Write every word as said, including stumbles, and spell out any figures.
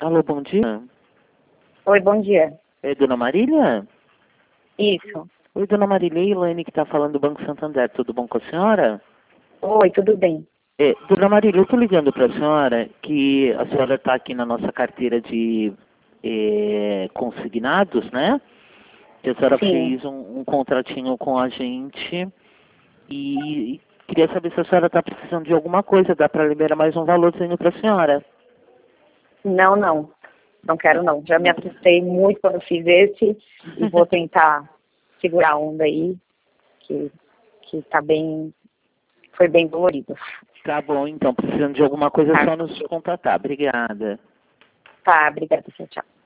Alô, bom dia. Oi, bom dia. É Dona Marília? Isso. Oi, Dona Marília, é Elaine que está falando do Banco Santander. Tudo bom com a senhora? Oi, tudo bem? É, Dona Marília, eu estou ligando para a senhora que a senhora está aqui na nossa carteira de é, consignados, né? Que a senhora Sim. fez um, um contratinho com a gente e queria saber se a senhora está precisando de alguma coisa. Dá para liberar mais um valorzinho para a senhora? Não, não. Não quero não. Já me assustei muito quando fiz esse e vou tentar segurar a onda aí, que, que tá bem, foi bem dolorido. Tá bom, então, precisando de alguma coisa é Tá. só nos contatar. Obrigada. Tá, obrigada, tchau, tchau.